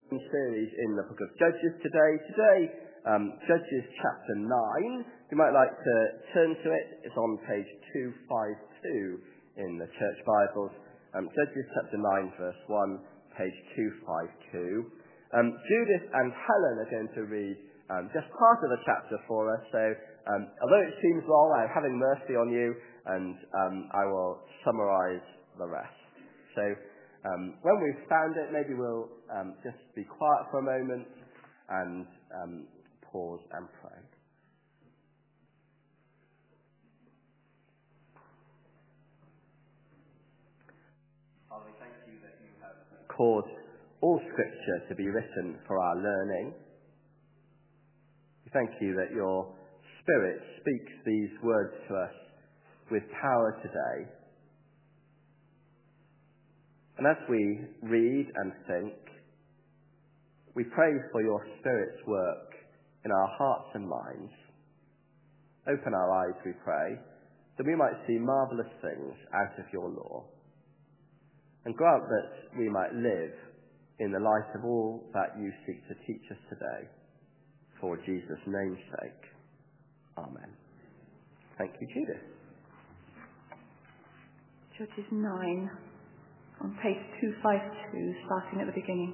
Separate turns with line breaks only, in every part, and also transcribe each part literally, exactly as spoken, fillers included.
series in the book of Judges today. Today, um, Judges chapter nine. You might like to turn to it. It's on page two fifty-two in the church Bibles. Um, Judges chapter nine, verse one, page two fifty-two. Um, Judith and Helen are going to read um, just part of the chapter for us. So, um, although it seems long, I'm having mercy on you, and um, I will summarise the rest. So, Um, when we've found it, maybe we'll um, just be quiet for a moment and um, pause and pray. Father, we thank you that you have caused all Scripture to be written for our learning. We thank you that your Spirit speaks these words to us with power today. And as we read and think, we pray for your Spirit's work in our hearts and minds. Open our eyes, we pray, that we might see marvellous things out of your law. And grant that we might live in the light of all that you seek to teach us today. For Jesus' name's sake. Amen. Thank you, Judith.
Judges nine. On page two fifty-two, starting at the beginning.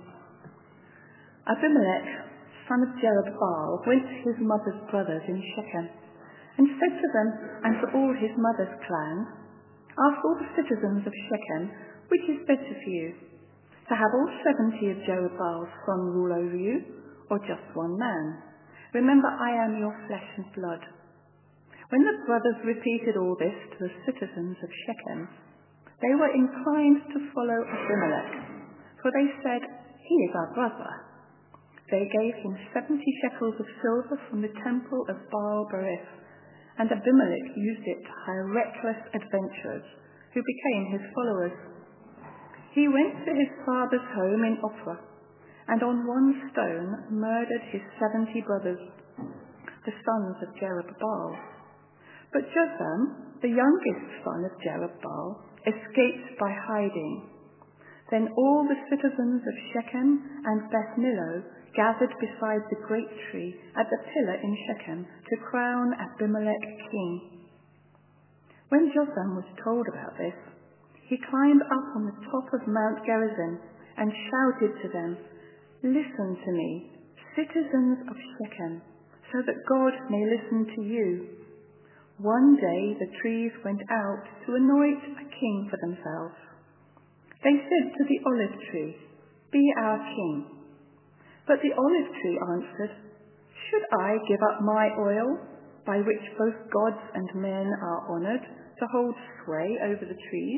Abimelech, son of Jerubbaal, went to his mother's brothers in Shechem, and said to them and to all his mother's clan, "Ask all the citizens of Shechem, which is better for you, to have all seventy of Jerubbaal's sons rule over you, or just one man? Remember, I am your flesh and blood." When the brothers repeated all this to the citizens of Shechem, they were inclined to follow Abimelech, for they said, "He is our brother." They gave him seventy shekels of silver from the temple of Baal-berith, and Abimelech used it to hire reckless adventurers, who became his followers. He went to his father's home in Ophrah, and on one stone murdered his seventy brothers, the sons of Jerubbaal. But Jotham, the youngest son of Jerubbaal, escaped by hiding. Then all the citizens of Shechem and Beth Millo gathered beside the great tree at the pillar in Shechem to crown Abimelech king. When Jotham was told about this, he climbed up on the top of Mount Gerizim and shouted to them, "Listen to me, citizens of Shechem, so that God may listen to you." One day the trees went out to anoint a king for themselves. They said to the olive tree, "Be our king." But the olive tree answered, "Should I give up my oil, by which both gods and men are honoured, to hold sway over the trees?"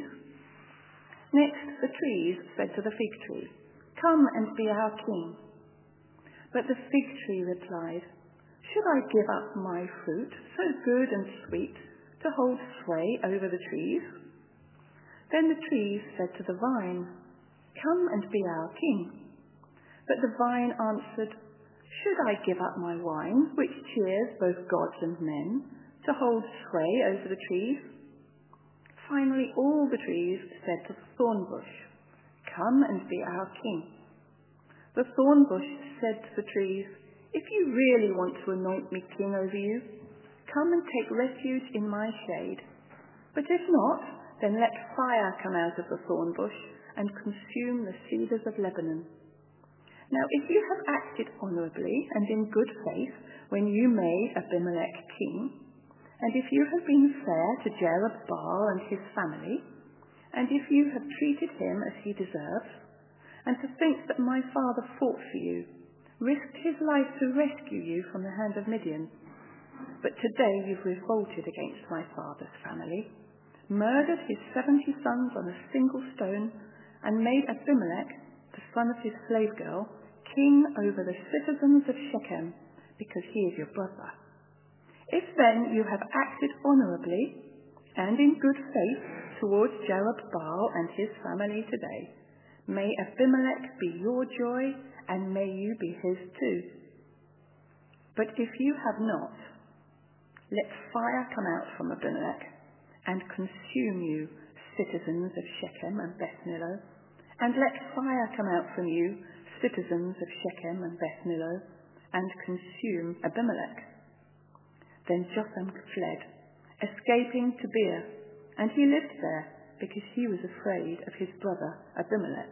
Next the trees said to the fig tree, "Come and be our king." But the fig tree replied, "Should I give up my fruit, so good and sweet, to hold sway over the trees?" Then the trees said to the vine, "Come and be our king." But the vine answered, "Should I give up my wine, which cheers both gods and men, to hold sway over the trees?" Finally all the trees said to the thorn bush, "Come and be our king." The thorn bush said to the trees, "If you really want to anoint me king over you, come and take refuge in my shade. But if not, then let fire come out of the thorn bush and consume the cedars of Lebanon." Now if you have acted honourably and in good faith when you made Abimelech king, and if you have been fair to Jerubbaal and his family, and if you have treated him as he deserves, and to think that my father fought for you, risked his life to rescue you from the hand of Midian. But today you've revolted against my father's family, murdered his seventy sons on a single stone, and made Abimelech, the son of his slave girl, king over the citizens of Shechem, because he is your brother. If then you have acted honourably and in good faith towards Jerubbaal and his family today, may Abimelech be your joy, and may you be his too. But if you have not, let fire come out from Abimelech and consume you, citizens of Shechem and Beth Millo, and let fire come out from you, citizens of Shechem and Beth Millo, and consume Abimelech. Then Jotham fled, escaping to Beer, and he lived there because he was afraid of his brother Abimelech.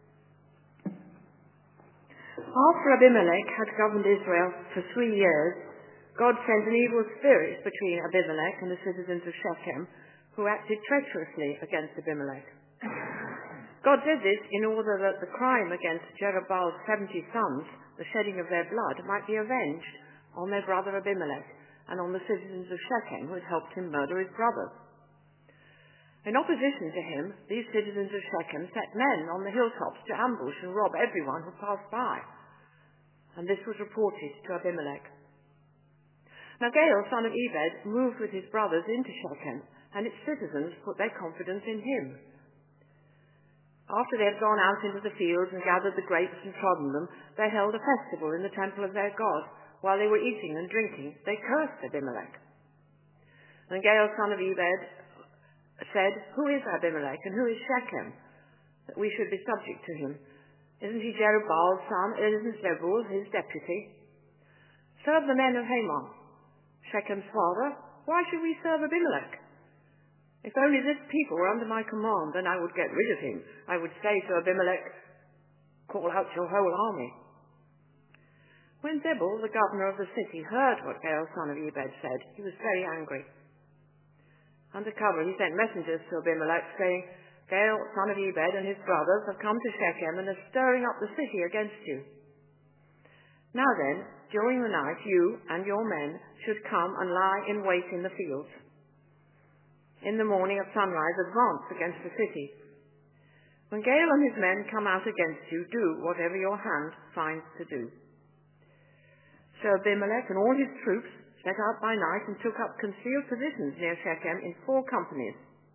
After Abimelech had governed Israel for three years, God sent an evil spirit between Abimelech and the citizens of Shechem, who acted treacherously against Abimelech. God did this in order that the crime against Jerubaal's seventy sons, the shedding of their blood, might be avenged on their brother Abimelech and on the citizens of Shechem who had helped him murder his brothers. In opposition to him, these citizens of Shechem set men on the hilltops to ambush and rob everyone who passed by. And this was reported to Abimelech. Now Gaal, son of Ebed, moved with his brothers into Shechem, and its citizens put their confidence in him. After they had gone out into the fields and gathered the grapes and trodden them, they held a festival in the temple of their God. While they were eating and drinking, they cursed Abimelech. And Gaal, son of Ebed, said, "Who is Abimelech and who is Shechem, that we should be subject to him? Isn't he Jerubaal's son? Isn't Zebul his deputy? Serve the men of Hamon, Shechem's father. Why should we serve Abimelech? If only this people were under my command, then I would get rid of him. I would say to Abimelech, 'Call out your whole army.'" When Zebul, the governor of the city, heard what Gaal, son of Ebed, said, he was very angry. Under cover, he sent messengers to Abimelech, saying, "Gaal, son of Ebed, and his brothers have come to Shechem and are stirring up the city against you. Now then, during the night, you and your men should come and lie in wait in the fields. In the morning at sunrise, advance against the city. When Gaal and his men come out against you, do whatever your hand finds to do." So Abimelech and all his troops set out by night and took up concealed positions near Shechem in four companies.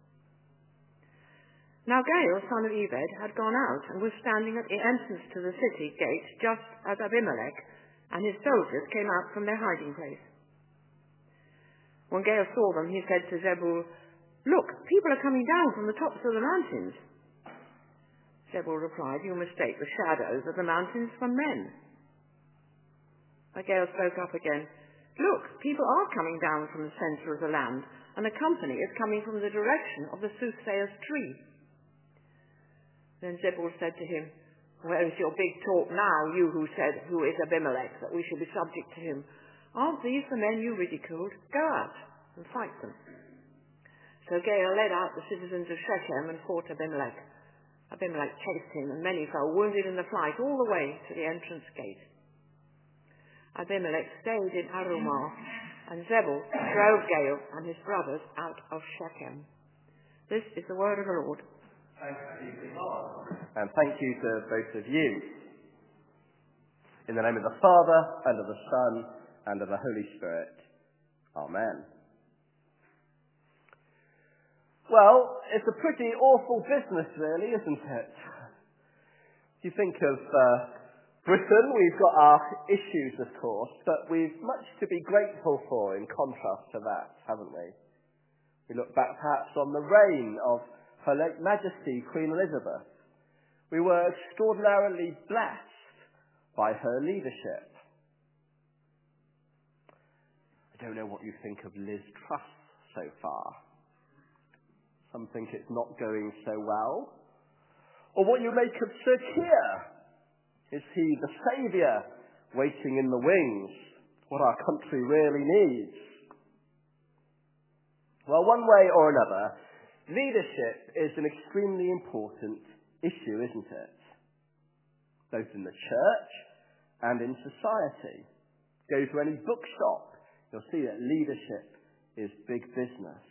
Now Gaal, son of Ebed, had gone out and was standing at the entrance to the city gate just as Abimelech and his soldiers came out from their hiding place. When Gaal saw them, he said to Zebul, "Look, people are coming down from the tops of the mountains." Zebul replied, "You mistake the shadows of the mountains for men." But Gaal spoke up again, "Look, people are coming down from the center of the land, and a company is coming from the direction of the soothsayer's tree." Then Zebul said to him, "Where is your big talk now, you who said, 'Who is Abimelech, that we should be subject to him?' Aren't these the men you ridiculed? Go out and fight them." So Gaal led out the citizens of Shechem and fought Abimelech. Abimelech chased him, and many fell wounded in the flight all the way to the entrance gate. Abimelech stayed in Arumah, and Zebul drove Gaal and his brothers out of Shechem. This is the word of the Lord.
Thank you, Lord. And thank you to both of you. In the name of the Father, and of the Son, and of the Holy Spirit. Amen. Well, it's a pretty awful business, really, isn't it? If you think of uh, Britain, we've got our issues, of course, but we've much to be grateful for in contrast to that, haven't we? We look back perhaps on the reign of Her late Majesty, Queen Elizabeth. We were extraordinarily blessed by her leadership. I don't know what you think of Liz Truss so far. Some think it's not going so well. Or what you make of Sir Keir. Is he the saviour waiting in the wings? What our country really needs? Well, one way or another, leadership is an extremely important issue, isn't it? Both in the church and in society. Go to any bookshop, you'll see that leadership is big business.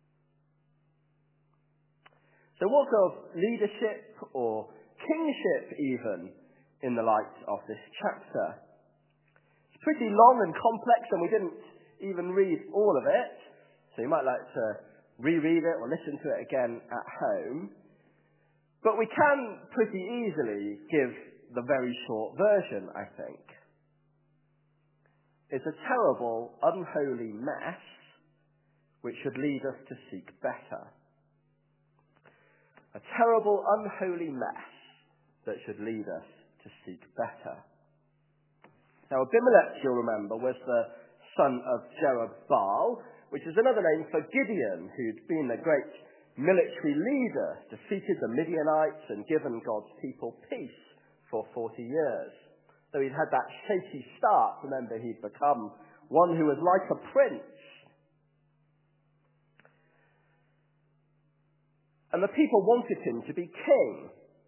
So what of leadership or kingship even in the light of this chapter? It's pretty long and complex, and we didn't even read all of it, so you might like to reread it or listen to it again at home. But we can pretty easily give the very short version, I think. It's a terrible, unholy mess which should lead us to seek better. A terrible, unholy mess that should lead us to seek better. Now, Abimelech, you'll remember, was the son of Jerubbaal, which is another name for Gideon, who'd been a great military leader, defeated the Midianites and given God's people peace for forty years. Though he'd had that shaky start, remember, he'd become one who was like a prince. And the people wanted him to be king.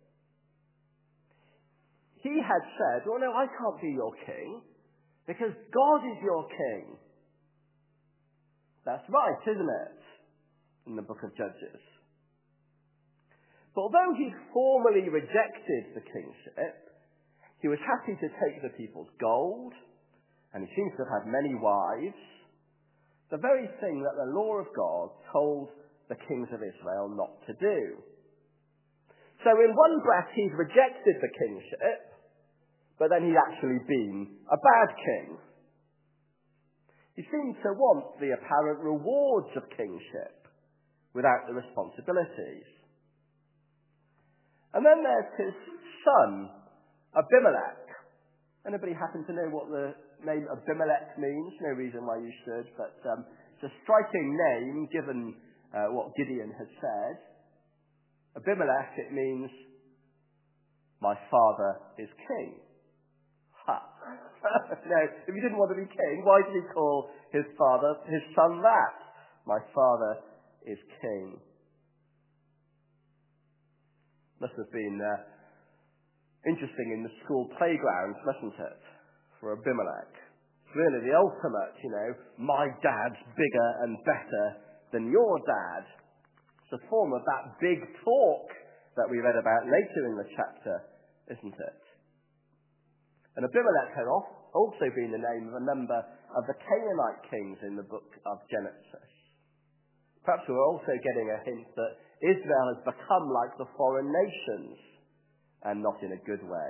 He had said, well, no, I can't be your king, because God is your king. That's right, isn't it? In the book of Judges. But although he formally rejected the kingship, he was happy to take the people's gold, and he seems to have had many wives, the very thing that the law of God told the kings of Israel not to do. So in one breath he'd rejected the kingship, but then he'd actually been a bad king. He seemed to want the apparent rewards of kingship without the responsibilities. And then there's his son, Abimelech. Anybody happen to know what the name Abimelech means? No reason why you should, but um, it's a striking name given uh, what Gideon had said. Abimelech, it means, my father is king. Ha! No, if he didn't want to be king, why did he call his father, his son that? My father is king. Must have been uh, interesting in the school playgrounds, mustn't it, for Abimelech? It's really the ultimate, you know, my dad's bigger and better than your dad. It's a form of that big talk that we read about later in the chapter, isn't it? And Abimelech had also been the name of a number of the Canaanite kings in the book of Genesis. Perhaps we're also getting a hint that Israel has become like the foreign nations, and not in a good way.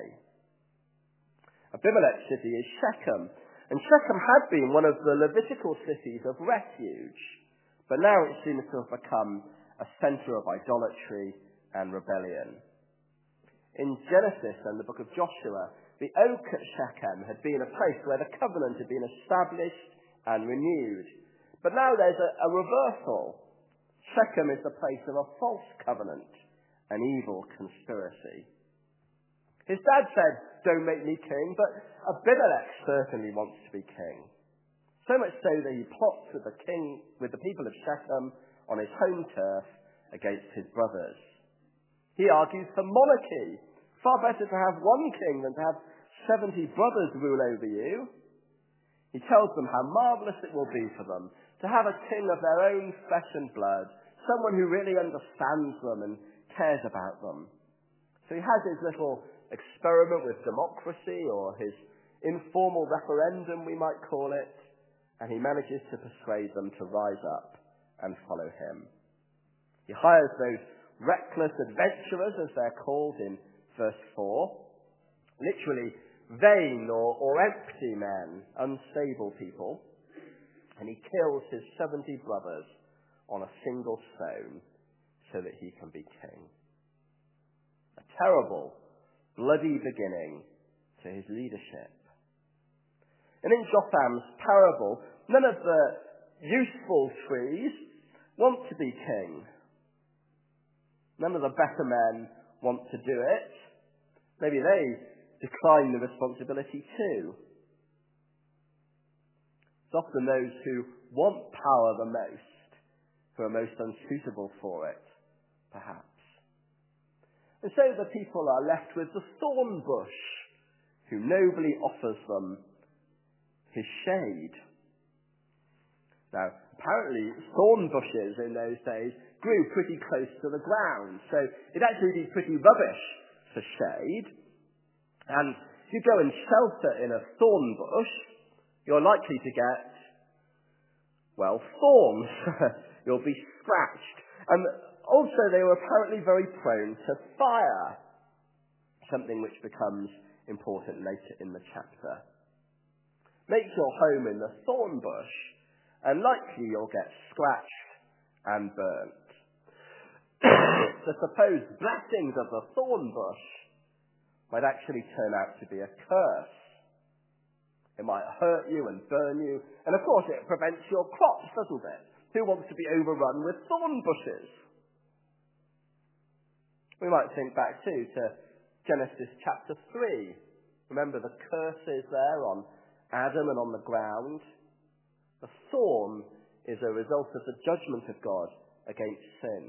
Abimelech's city is Shechem, and Shechem had been one of the Levitical cities of refuge, but now it seems to have become a centre of idolatry and rebellion. In Genesis and the book of Joshua, the oak at Shechem had been a place where the covenant had been established and renewed. But now there's a, a reversal. Shechem is the place of a false covenant, an evil conspiracy. His dad said, don't make me king, but Abimelech certainly wants to be king. So much so that he plots with the king, with the people of Shechem on his home turf against his brothers. He argues for monarchy. Far better to have one king than to have seventy brothers rule over you. He tells them how marvellous it will be for them to have a king of their own flesh and blood, someone who really understands them and cares about them. So he has his little experiment with democracy, or his informal referendum, we might call it, and he manages to persuade them to rise up and follow him. He hires those reckless adventurers, as they're called in verse four, literally vain or, or empty men, unstable people, and he kills his seventy brothers on a single stone so that he can be king. A terrible, bloody beginning to his leadership. And in Jotham's parable, none of the useful trees want to be king. None of the better men want to do it. Maybe they decline the responsibility too. It's often those who want power the most who are most unsuitable for it, perhaps. And so the people are left with the thorn bush, who nobly offers them his shade. Now, apparently, thorn bushes in those days grew pretty close to the ground, so it'd actually be pretty rubbish for shade. And if you go and shelter in a thorn bush, you're likely to get, well, thorns. You'll be scratched. And also, they were apparently very prone to fire, something which becomes important later in the chapter. Make your home in the thorn bush, and likely you'll get scratched and burnt. The supposed blessings of the thorn bush might actually turn out to be a curse. It might hurt you and burn you, and of course it prevents your crops, doesn't it? Who wants to be overrun with thorn bushes? We might think back too to Genesis chapter three. Remember the curses there on Adam and on the ground? The thorn is a result of the judgment of God against sin.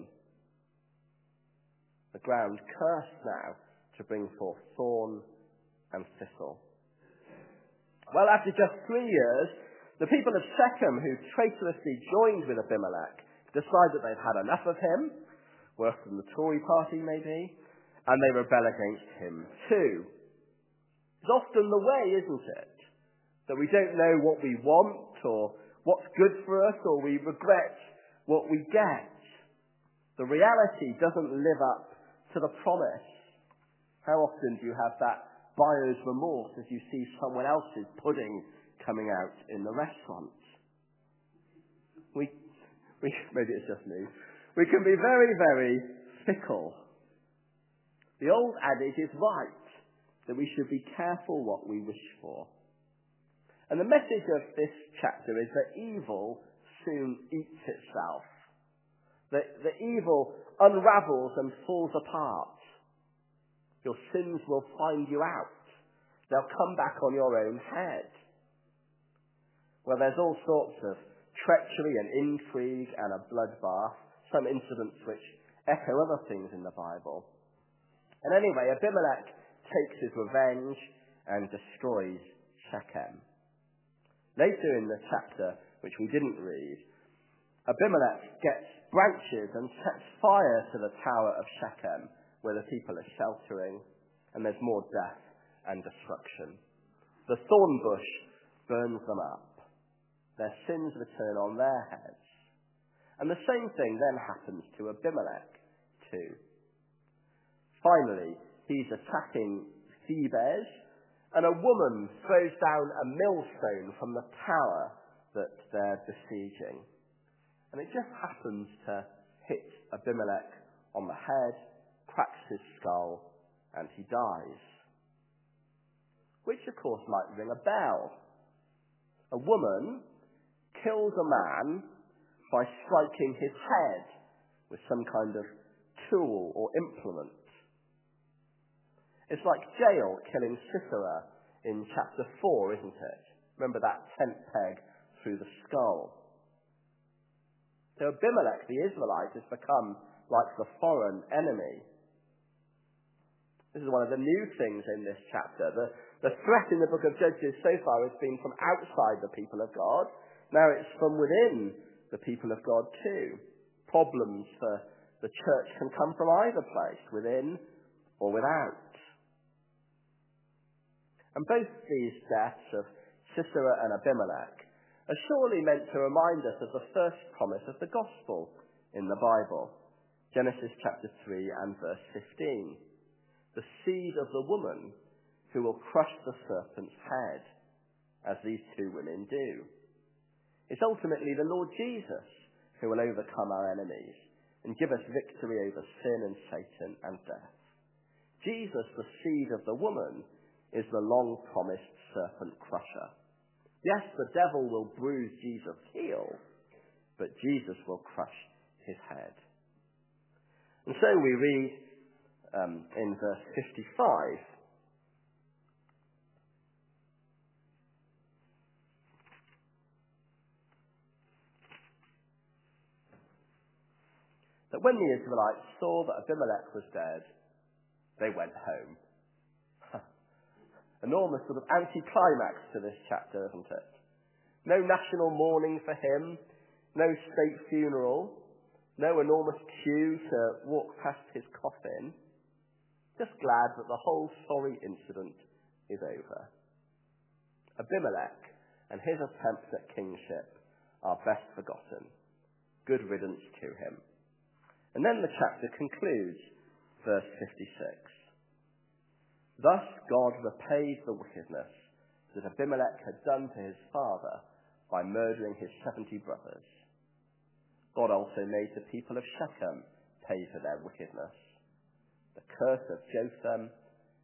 The ground cursed now to bring forth thorn and thistle. Well, after just three years, the people of Shechem, who traitorously joined with Abimelech, decide that they've had enough of him, worse than the Tory party maybe, and they rebel against him too. It's often the way, isn't it? That we don't know what we want or what's good for us, or we regret what we get. The reality doesn't live up to the promise. How often do you have that buyer's remorse as you see someone else's pudding coming out in the restaurant? We, we maybe it's just me. We can be very, very fickle. The old adage is right, that we should be careful what we wish for. And the message of this chapter is that evil soon eats itself. That the evil unravels and falls apart. Your sins will find you out. They'll come back on your own head. Well, there's all sorts of treachery and intrigue and a bloodbath, some incidents which echo other things in the Bible. And anyway, Abimelech takes his revenge and destroys Shechem. Later in the chapter, which we didn't read, Abimelech gets branches and sets fire to the tower of Shechem, where the people are sheltering, and there's more death and destruction. The thorn bush burns them up. Their sins return on their heads. And the same thing then happens to Abimelech too. Finally, he's attacking Thebez, and a woman throws down a millstone from the tower that they're besieging. And it just happens to hit Abimelech on the head, cracks his skull, and he dies. Which, of course, might ring a bell. A woman kills a man by striking his head with some kind of tool or implement. It's like Jael killing Sisera in chapter four, isn't it? Remember that tent peg through the skull. So Abimelech, the Israelite, has become like the foreign enemy. This is one of the new things in this chapter. The, the threat in the book of Judges so far has been from outside the people of God. Now it's from within the people of God too. Problems for the church can come from either place, within or without. And both these deaths of Sisera and Abimelech are surely meant to remind us of the first promise of the gospel in the Bible. Genesis chapter three and verse fifteen. The seed of the woman who will crush the serpent's head, as these two women do. It's ultimately the Lord Jesus who will overcome our enemies and give us victory over sin and Satan and death. Jesus, the seed of the woman, is the long-promised serpent crusher. Yes, the devil will bruise Jesus' heel, but Jesus will crush his head. And so we read um, in verse fifty-five, that when the Israelites saw that Abimelech was dead, they went home. Enormous sort of anti-climax to this chapter, isn't it? No national mourning for him, no state funeral, no enormous queue to walk past his coffin. Just glad that the whole sorry incident is over. Abimelech and his attempts at kingship are best forgotten. Good riddance to him. And then the chapter concludes, verse fifty-six. Thus God repaid the wickedness that Abimelech had done to his father by murdering his seventy brothers. God also made the people of Shechem pay for their wickedness. The curse of Jotham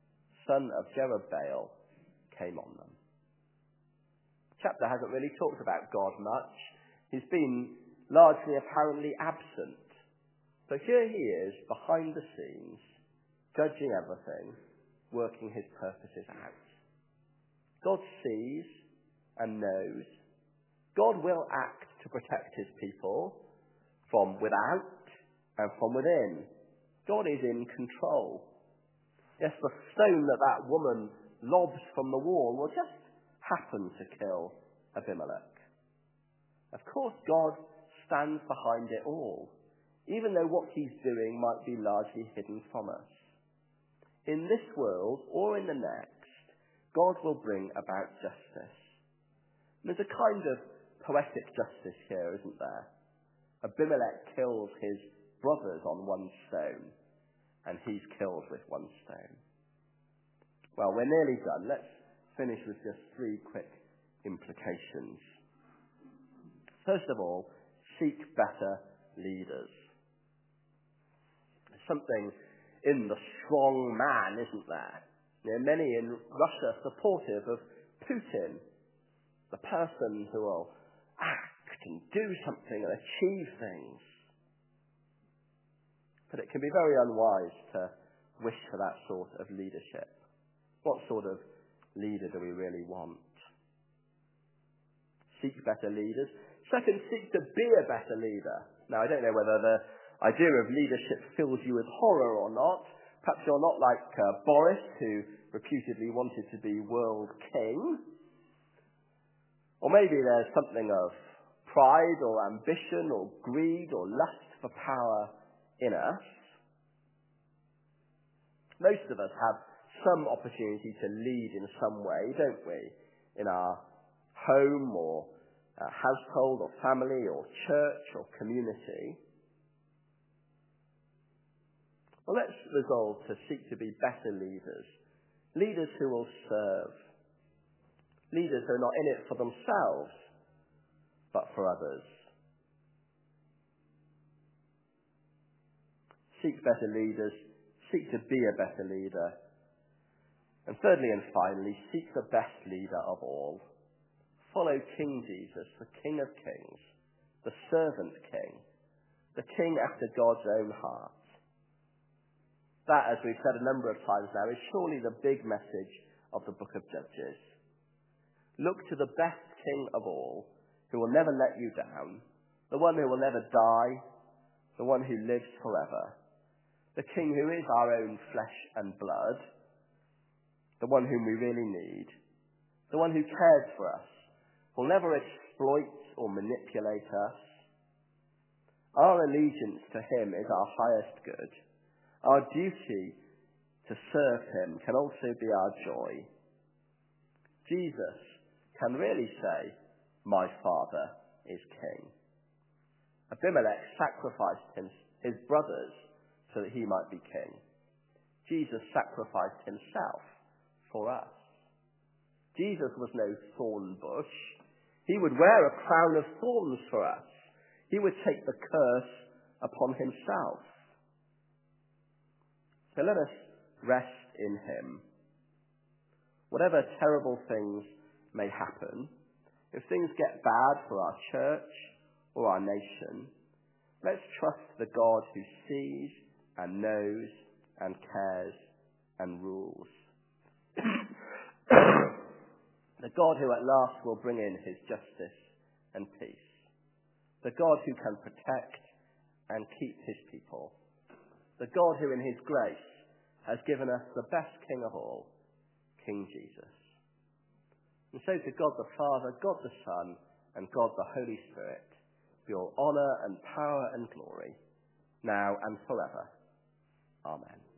son of Jerubbaal, came on them. The chapter hasn't really talked about God much. He's been largely apparently absent. So here he is, behind the scenes, judging everything, working his purposes out. God sees and knows. God will act to protect his people from without and from within. God is in control. Yes, the stone that that woman lobs from the wall will just happen to kill Abimelech. Of course, God stands behind it all, even though what he's doing might be largely hidden from us. In this world, or in the next, God will bring about justice. There's a kind of poetic justice here, isn't there? Abimelech kills his brothers on one stone, and he's killed with one stone. Well, we're nearly done. Let's finish with just three quick implications. First of all, seek better leaders. There's something in the strong man, isn't there? There are many in Russia supportive of Putin, the person who will act and do something and achieve things. But it can be very unwise to wish for that sort of leadership. What sort of leader do we really want? Seek better leaders. Second, seek to be a better leader. Now, I don't know whether the idea of leadership fills you with horror or not. Perhaps you're not like uh, Boris, who reputedly wanted to be world king. Or maybe there's something of pride or ambition or greed or lust for power in us. Most of us have some opportunity to lead in some way, don't we? In our home or uh, household or family or church or community. Well, let's resolve to seek to be better leaders. Leaders who will serve. Leaders who are not in it for themselves, but for others. Seek better leaders. Seek to be a better leader. And thirdly and finally, seek the best leader of all. Follow King Jesus, the King of Kings, the servant king, the king after God's own heart. That, as we've said a number of times now, is surely the big message of the book of Judges. Look to the best king of all, who will never let you down, the one who will never die, the one who lives forever, the king who is our own flesh and blood, the one whom we really need, the one who cares for us, will never exploit or manipulate us. Our allegiance to him is our highest good. Our duty to serve him can also be our joy. Jesus can really say, my Father is King. Abimelech sacrificed him, his brothers so that he might be king. Jesus sacrificed himself for us. Jesus was no thorn bush. He would wear a crown of thorns for us. He would take the curse upon himself. So let us rest in him. Whatever terrible things may happen, if things get bad for our church or our nation, let's trust the God who sees and knows and cares and rules. The God who at last will bring in his justice and peace. The God who can protect and keep his people. The God who in his grace has given us the best king of all, King Jesus. And so to God the Father, God the Son, and God the Holy Spirit be all honour and power and glory, now and forever. Amen.